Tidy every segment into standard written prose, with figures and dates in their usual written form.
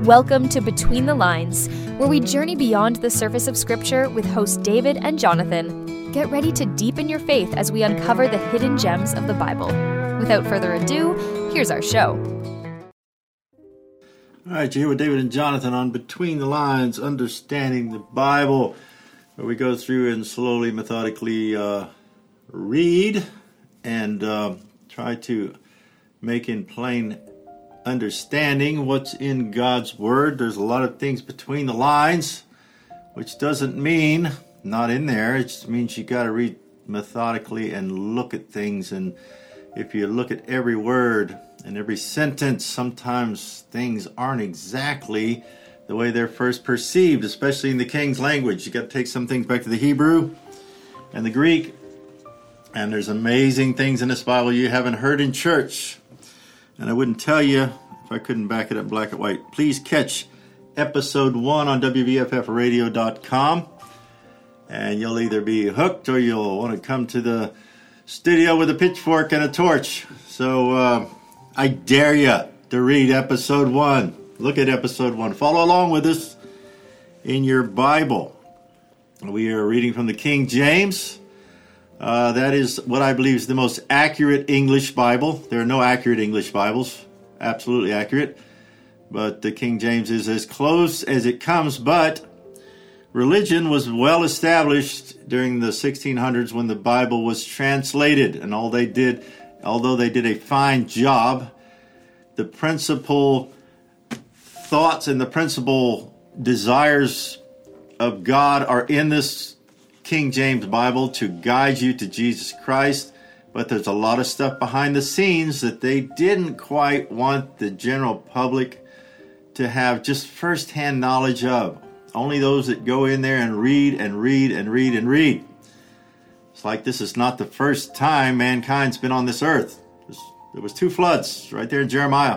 Welcome to Between the Lines, where we journey beyond the surface of Scripture with hosts David and Jonathan. Get ready to deepen your faith as we uncover the hidden gems of the Bible. Without further ado, here's our show. All right, you're here with David and Jonathan on Between the Lines, Understanding the Bible, where we go through and slowly, methodically read and try to make in plain understanding what's in God's Word. There's a lot of things between the lines, which doesn't mean not in there. It just means you got to read methodically and look at things. And if you look at every word and every sentence, sometimes things aren't exactly the way they're first perceived, especially in the King's language. You got to take some things back to the Hebrew and the Greek. And there's amazing things in this Bible you haven't heard in church. And I wouldn't tell you if I couldn't back it up black and white. Please catch episode 1 on WVFFradio.com. And you'll either be hooked or you'll want to come to the studio with a pitchfork and a torch. So I dare you to read episode 1. Look at episode 1. Follow along with us in your Bible. We are reading from the King James. That is what I believe is the most accurate English Bible. There are no accurate English Bibles. Absolutely accurate. But the King James is as close as it comes. But religion was well established during the 1600s when the Bible was translated. And although they did a fine job, the principal thoughts and the principal desires of God are in this King James Bible to guide you to Jesus Christ, but there's a lot of stuff behind the scenes that they didn't quite want the general public to have just first-hand knowledge of. Only those that go in there and read and read and read and read. It's like this is not the first time mankind's been on this earth. There was 2 floods right there in Jeremiah.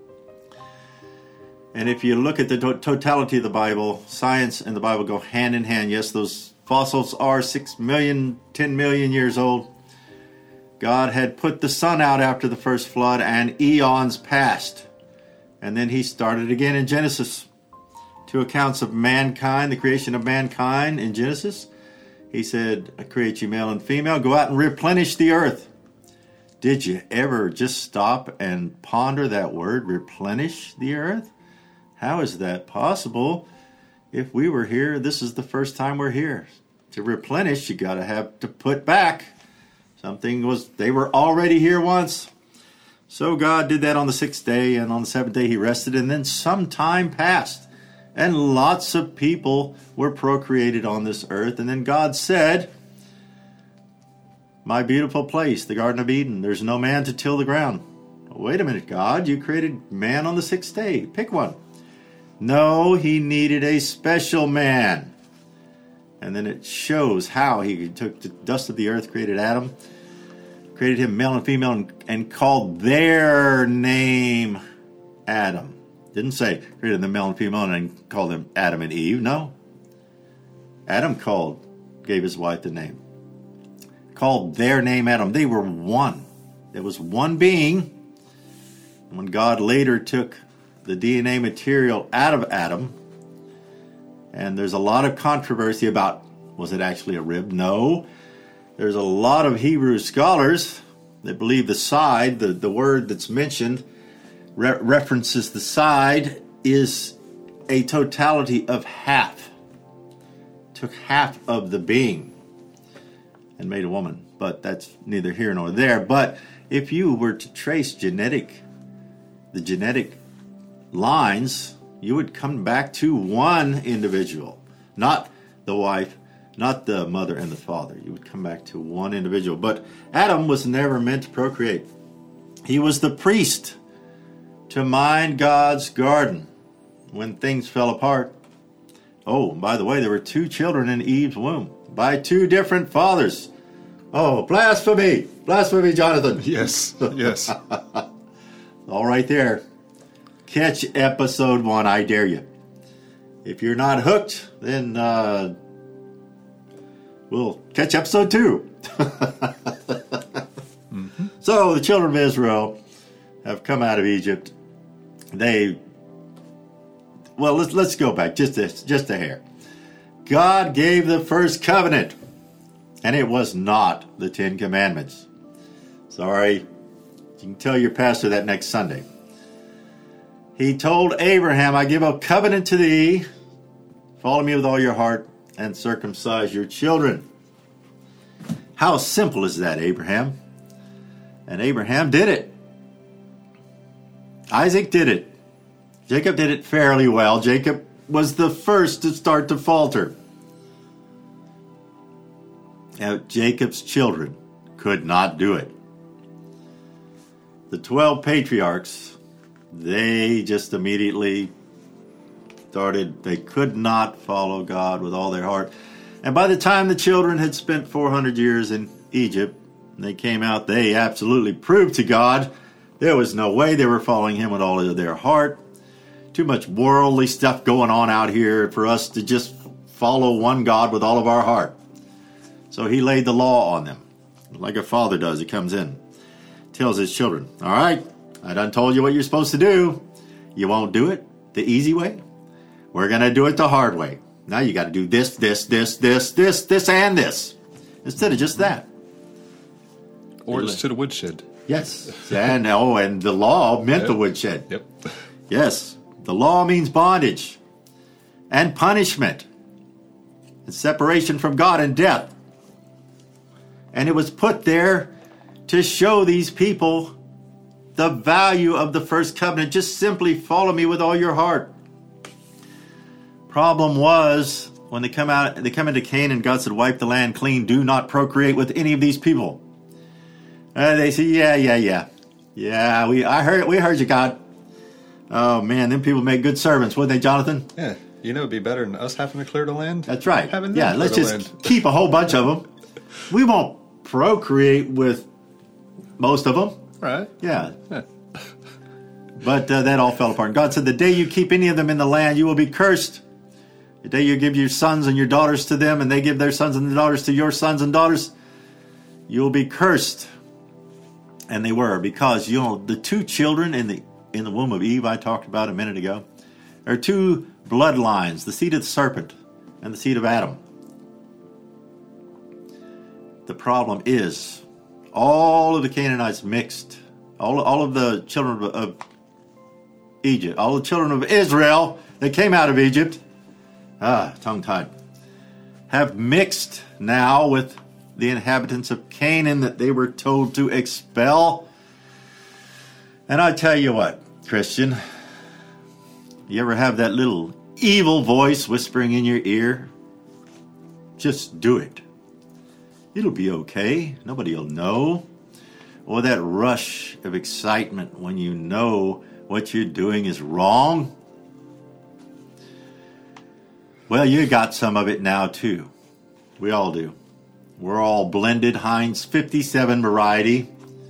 And if you look at the totality of the Bible, science and the Bible go hand in hand. Yes, those fossils are 6 million, 10 million years old. God had put the sun out after the first flood and eons passed. And then he started again in Genesis. 2 accounts of mankind, the creation of mankind in Genesis. He said, I create you male and female. Go out and replenish the earth. Did you ever just stop and ponder that word, replenish the earth? How is that possible? If we were here, this is the first time we're here. To replenish, you got to have to put back. They were already here once. So God did that on the 6th day, and on the 7th day he rested, and then some time passed. And lots of people were procreated on this earth. And then God said, my beautiful place, the Garden of Eden, there's no man to till the ground. Wait a minute, God, you created man on the 6th day. Pick one. No, he needed a special man. And then it shows how he took the dust of the earth, created Adam, created him male and female, and called their name Adam. Didn't say created them male and female and called them Adam and Eve. No. Adam gave his wife the name. Called their name Adam. They were one. There was one being. And when God later took the DNA material out of Adam, and there's a lot of controversy about, was it actually a rib? No. There's a lot of Hebrew scholars that believe the side, the word that's mentioned, references the side, is a totality of half. Took half of the being and made a woman. But that's neither here nor there. But if you were to trace the genetic lines, you would come back to one individual, not the wife, not the mother and the father. You would come back to one individual. But Adam was never meant to procreate. He was the priest to mind God's garden when things fell apart. Oh, by the way, there were 2 children in Eve's womb by 2 different fathers. Oh, blasphemy! Blasphemy, Jonathan. Yes. All right there. Catch episode 1, I dare you. If you're not hooked, then we'll catch episode 2. So the children of Israel have come out of Egypt. They well, let's go back just a hair. God gave the first covenant, and it was not the Ten Commandments. Sorry, you can tell your pastor that next Sunday. He told Abraham, I give a covenant to thee, follow me with all your heart, and circumcise your children. How simple is that, Abraham? And Abraham did it. Isaac did it. Jacob did it fairly well. Jacob was the first to start to falter. Now, Jacob's children could not do it. The 12 patriarchs, they just immediately started, they could not follow God with all their heart. And by the time the children had spent 400 years in Egypt, and they came out, they absolutely proved to God there was no way they were following him with all of their heart. Too much worldly stuff going on out here for us to just follow one God with all of our heart. So he laid the law on them, like a father does. He comes in, tells his children, all right, I done told you what you're supposed to do. You won't do it the easy way. We're going to do it the hard way. Now you got to do this, and this, instead of just that. Or instead of woodshed. Yes. And the law meant the woodshed. Yep. Yes. The law means bondage and punishment and separation from God and death. And it was put there to show these people the value of the first covenant. Just simply follow me with all your heart. Problem was, when they come into Canaan, God said, wipe the land clean. Do not procreate with any of these people. They say, yeah. We heard you, God. Oh, man, them people make good servants, wouldn't they, Jonathan? Yeah, it'd be better than us having to clear the land. That's right. Yeah, let's just keep a whole bunch of them. We won't procreate with most of them. Right. Yeah. But that all fell apart. God said, the day you keep any of them in the land, you will be cursed. The day you give your sons and your daughters to them, and they give their sons and daughters to your sons and daughters, you will be cursed. And they were, because, the two children in the womb of Eve I talked about a minute ago, there are two bloodlines, the seed of the serpent and the seed of Adam. The problem is, all of the Canaanites mixed, all of the children of Egypt, all the children of Israel that came out of Egypt, tongue-tied, have mixed now with the inhabitants of Canaan that they were told to expel. And I tell you what, Christian, you ever have that little evil voice whispering in your ear? Just do it. It'll be okay. Nobody will know. Or that rush of excitement when you know what you're doing is wrong. Well, you got some of it now too. We all do. We're all blended Heinz 57 variety.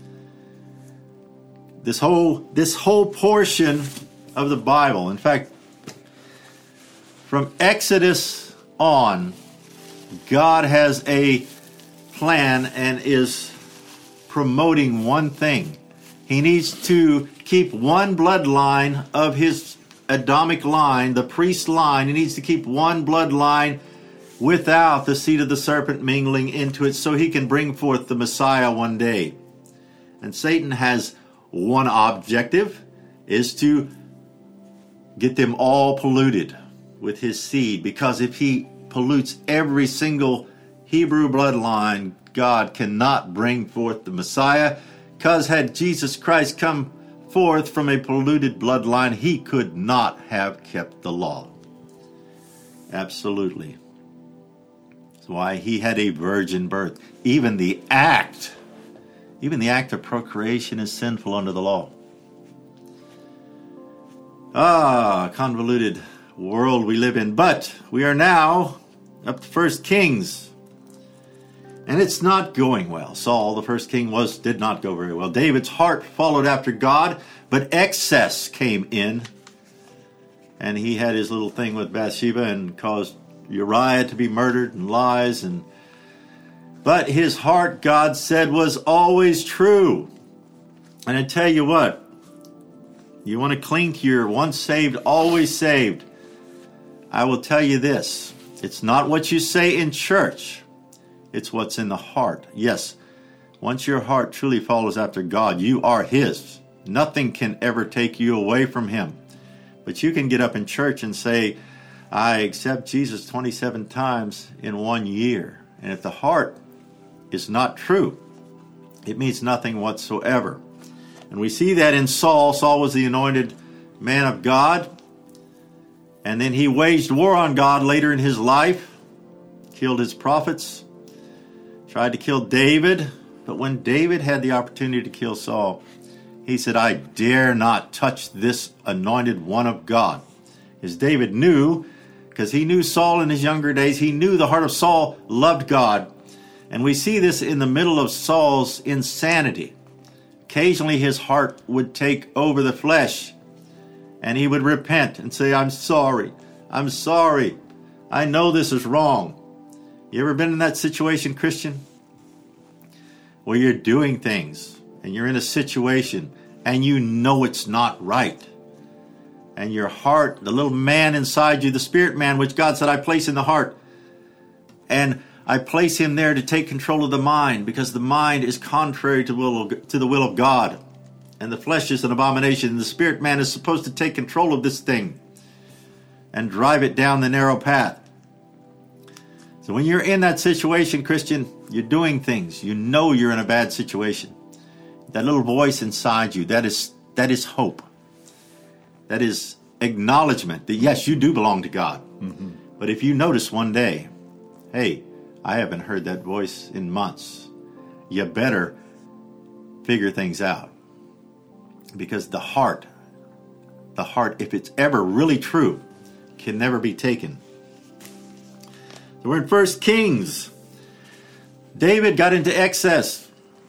This whole portion of the Bible, in fact, from Exodus on, God has a plan and is promoting one thing. He needs to keep one bloodline of his Adamic line, the priest line. He needs to keep one bloodline without the seed of the serpent mingling into it, so he can bring forth the Messiah one day. And Satan has one objective, is to get them all polluted with his seed, because if he pollutes every single Hebrew bloodline, God cannot bring forth the Messiah, because had Jesus Christ come forth from a polluted bloodline, he could not have kept the law. Absolutely. That's why he had a virgin birth. Even the act of procreation is sinful under the law. Convoluted world we live in. But we are now up to 1 Kings. And it's not going well. Saul, the first king, did not go very well. David's heart followed after God, but excess came in. And he had his little thing with Bathsheba and caused Uriah to be murdered and lies. But his heart, God said, was always true. And I tell you what, You want to cling to your once saved, always saved. I will tell you this. It's not what you say in church. It's what's in the heart. Yes, once your heart truly follows after God, you are His. Nothing can ever take you away from Him. But you can get up in church and say, I accept Jesus 27 times in 1 year. And if the heart is not true, it means nothing whatsoever. And we see that in Saul. Saul was the anointed man of God. And then he waged war on God later in his life, killed his prophets, tried to kill David. But when David had the opportunity to kill Saul, he said, I dare not touch this anointed one of God. As David knew, because he knew Saul in his younger days, he knew the heart of Saul loved God. And we see this in the middle of Saul's insanity. Occasionally his heart would take over the flesh, and he would repent and say, I'm sorry. I'm sorry. I know this is wrong. You ever been in that situation, Christian? Where you're doing things, and you're in a situation, and you know it's not right. And your heart, the little man inside you, the spirit man, which God said, I place in the heart. And I place him there to take control of the mind, because the mind is contrary to the will of God. And the flesh is an abomination. And the spirit man is supposed to take control of this thing and drive it down the narrow path. So when you're in that situation, Christian, you're doing things. You know you're in a bad situation. That little voice inside you, that is hope. That is acknowledgement that, yes, you do belong to God. Mm-hmm. But if you notice one day, hey, I haven't heard that voice in months, you better figure things out. Because the heart, if it's ever really true, can never be taken. So we're in 1 Kings. David got into excess.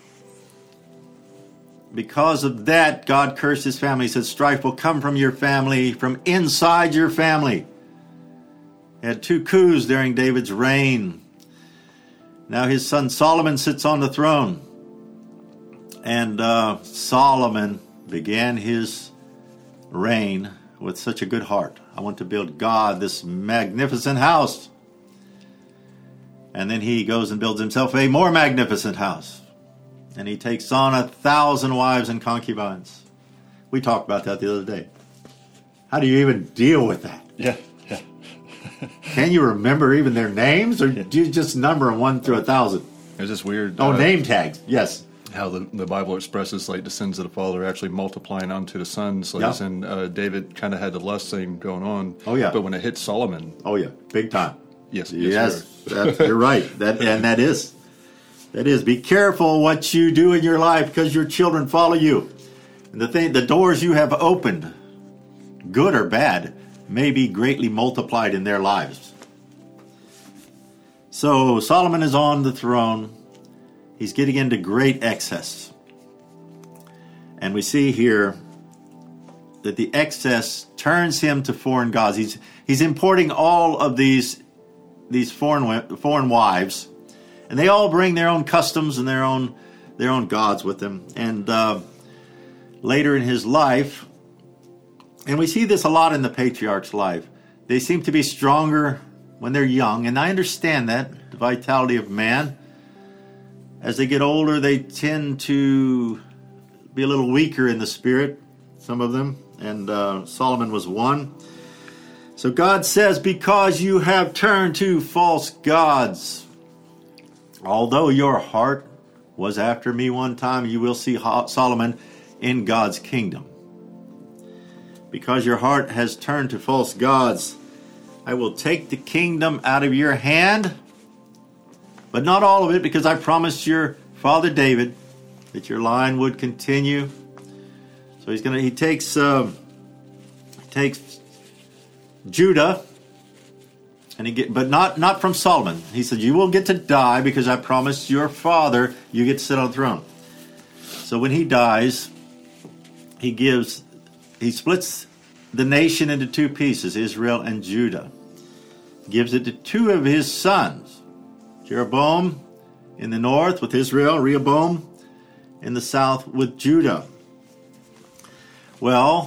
Because of that, God cursed his family. He said, strife will come from your family, from inside your family. He had 2 coups during David's reign. Now his son Solomon sits on the throne. And Solomon began his reign with such a good heart. I want to build God this magnificent house. And then he goes and builds himself a more magnificent house. And he takes on 1,000 wives and concubines. We talked about that the other day. How do you even deal with that? Yeah. Can you remember even their names, or do you just number them 1 through 1,000? There's this weird... name tags, yes. How the Bible expresses like the sins of the father actually multiplying onto the sons. Like, Yep. And David kind of had the lust thing going on. Oh, yeah. But when it hit Solomon... Oh, yeah, big time. Yes, You're right. That is. Be careful what you do in your life, because your children follow you. And the doors you have opened, good or bad, may be greatly multiplied in their lives. So Solomon is on the throne. He's getting into great excess. And we see here that the excess turns him to foreign gods. He's importing all of these foreign wives, and they all bring their own customs and their own gods with them. And later in his life, and we see this a lot in the patriarch's life, they seem to be stronger when they're young, and I understand that, the vitality of man. As they get older, they tend to be a little weaker in the spirit, some of them, and Solomon was one. So God says, because you have turned to false gods, although your heart was after me one time, you will see Solomon in God's kingdom. Because your heart has turned to false gods, I will take the kingdom out of your hand, but not all of it, because I promised your father David that your line would continue. So he takes Judah, and but not from Solomon. He said, you will get to die because I promised your father you get to sit on the throne. So when he dies, he splits the nation into 2 pieces, Israel and Judah. Gives it to 2 of his sons, Jeroboam in the north with Israel, Rehoboam in the south with Judah. Well,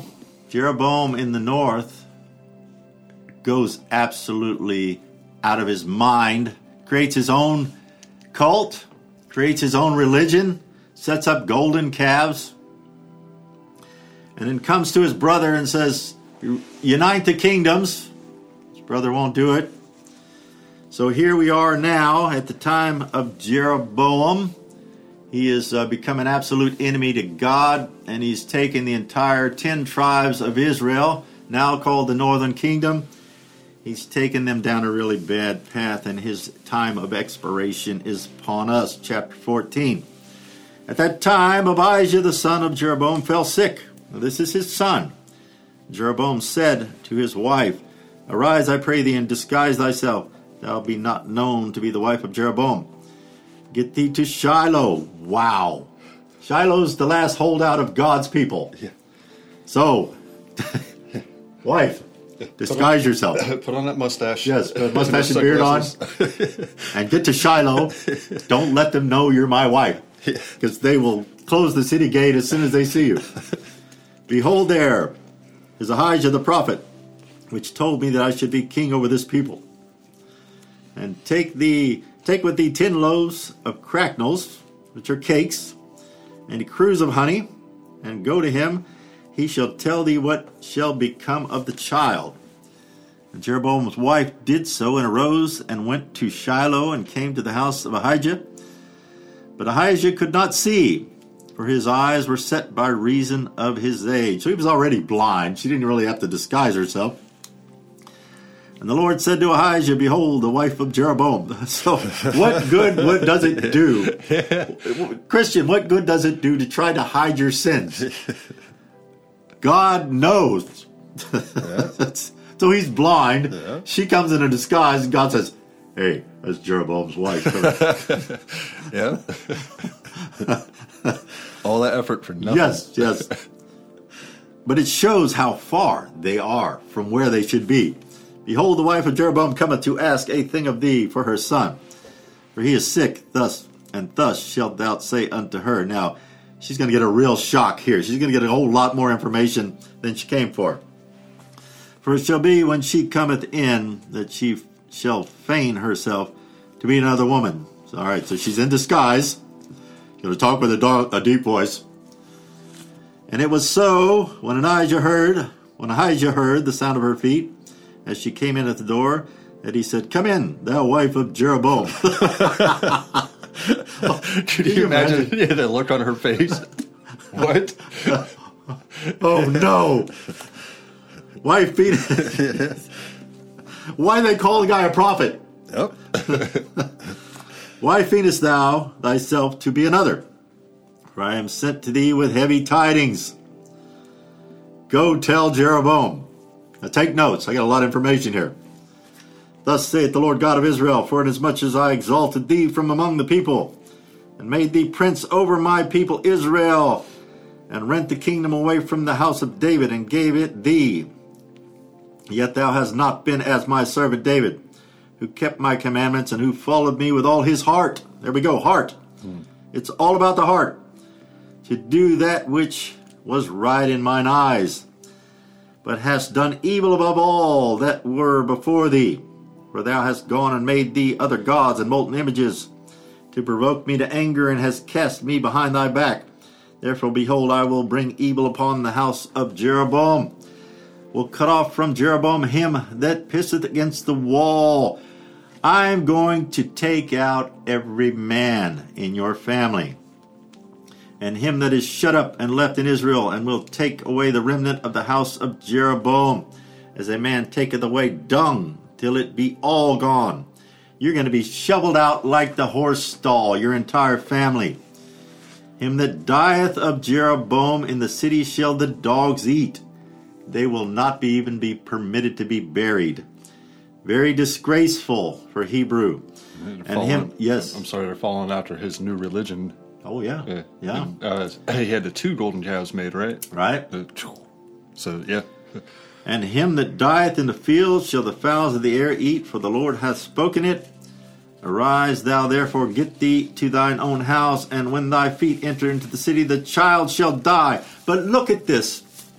Jeroboam in the north goes absolutely out of his mind, creates his own cult, creates his own religion, sets up golden calves, and then comes to his brother and says, unite the kingdoms. His brother won't do it. So here we are now at the time of Jeroboam. He has become an absolute enemy to God, and he's taken the entire 10 tribes of Israel, now called the Northern Kingdom. He's taken them down a really bad path, and his time of expiration is upon us. Chapter 14. At that time, Abijah the son of Jeroboam fell sick. Now, this is his son. Jeroboam said to his wife, arise, I pray thee, and disguise thyself. Thou be not known to be the wife of Jeroboam. Get thee to Shiloh. Wow. Shiloh's the last holdout of God's people. Yeah. So, wife, disguise yourself. Put on that mustache. Yes, put a mustache and beard on. And get to Shiloh. Don't let them know you're my wife, because they will close the city gate as soon as they see you. Behold, there is Ahijah the prophet, which told me that I should be king over this people. And take with thee 10 loaves of cracknels, which are cakes, and a cruse of honey, and go to him. He shall tell thee what shall become of the child. And Jeroboam's wife did so, and arose and went to Shiloh, and came to the house of Ahijah. But Ahijah could not see, for his eyes were set by reason of his age. So he was already blind. She didn't really have to disguise herself. And the Lord said to Ahijah, behold, the wife of Jeroboam. So what does it do? Christian, what good does it do to try to hide your sins? God knows. Yeah. So he's blind. Yeah. She comes in a disguise, and God says, hey, that's Jeroboam's wife. Yeah. All that effort for nothing. Yes. But it shows how far they are from where they should be. Behold, the wife of Jeroboam cometh to ask a thing of thee for her son. For he is sick, thus shalt thou say unto her. Now, she's going to get a real shock here. She's going to get a whole lot more information than she came for. For it shall be when she cometh in that she shall feign herself to be another woman. So, all right, so she's in disguise. She's going to talk with a deep voice. And it was so when Ahijah heard the sound of her feet, as she came in at the door, that he said, come in, thou wife of Jeroboam. Could you imagine the look on her face? What? Oh, no. Why they call the guy a prophet? Yep. Why feedest thou thyself to be another? For I am sent to thee with heavy tidings. Go tell Jeroboam. Now take notes. I got a lot of information here. Thus saith the Lord God of Israel, for inasmuch as I exalted thee from among the people, and made thee prince over my people Israel, and rent the kingdom away from the house of David, and gave it thee, yet thou hast not been as my servant David, who kept my commandments, and who followed me with all his heart. There we go, heart. It's all about the heart. To do that which was right in mine eyes, but hast done evil above all that were before thee. For thou hast gone and made thee other gods and molten images, to provoke me to anger, and hast cast me behind thy back. Therefore, behold, I will bring evil upon the house of Jeroboam. Will cut off from Jeroboam him that pisseth against the wall. I am going to take out every man in your family, and him that is shut up and left in Israel, and will take away the remnant of the house of Jeroboam, as a man taketh away dung, till it be all gone. You're going to be shoveled out like the horse stall, your entire family. Him that dieth of Jeroboam in the city shall the dogs eat. They will not even be permitted to be buried. Very disgraceful for Hebrew. Yes. I'm sorry, they're following after his new religion. Oh, yeah. Yeah. He had the 2 golden calves made, right? Right. So, yeah. And him that dieth in the field shall the fowls of the air eat, for the Lord hath spoken it. Arise, thou therefore, get thee to thine own house, and when thy feet enter into the city, the child shall die. But look at this.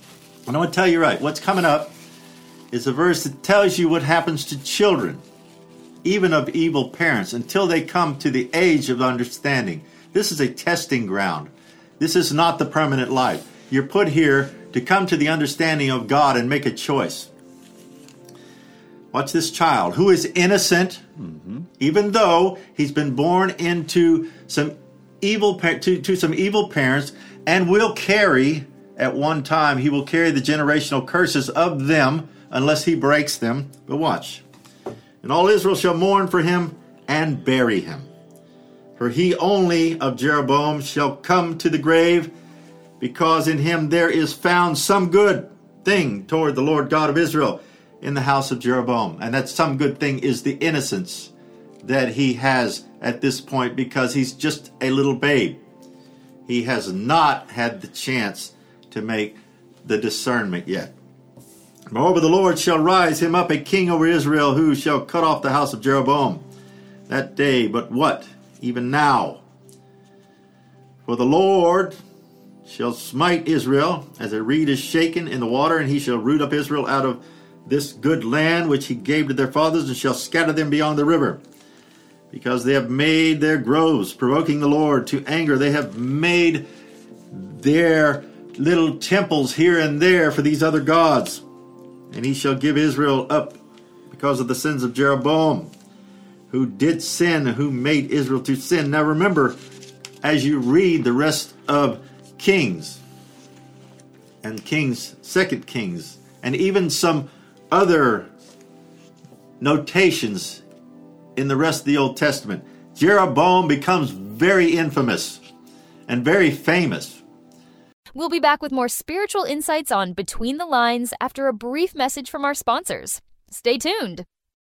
And I want to tell you right, what's coming up is a verse that tells you what happens to children, even of evil parents, until they come to the age of understanding. This is a testing ground. This is not the permanent life. You're put here to come to the understanding of God and make a choice. Watch this child who is innocent, even though he's been born into some evil to some evil parents, and will carry at one time, he will carry the generational curses of them unless he breaks them. But watch. And all Israel shall mourn for him and bury him. For he only of Jeroboam shall come to the grave, because in him there is found some good thing toward the Lord God of Israel in the house of Jeroboam. And that some good thing is the innocence that he has at this point, because he's just a little babe. He has not had the chance to make the discernment yet. Moreover, the Lord shall rise him up a king over Israel, who shall cut off the house of Jeroboam that day. But what? Even now. For the Lord shall smite Israel as a reed is shaken in the water, and he shall root up Israel out of this good land which he gave to their fathers, and shall scatter them beyond the river. Because they have made their groves, provoking the Lord to anger. They have made their little temples here and there for these other gods. And he shall give Israel up because of the sins of Jeroboam, who did sin, who made Israel to sin. Now remember, as you read the rest of Kings, and Kings, 2 Kings, and even some other notations in the rest of the Old Testament, Jeroboam becomes very infamous and very famous. We'll be back with more spiritual insights on Between the Lines after a brief message from our sponsors. Stay tuned.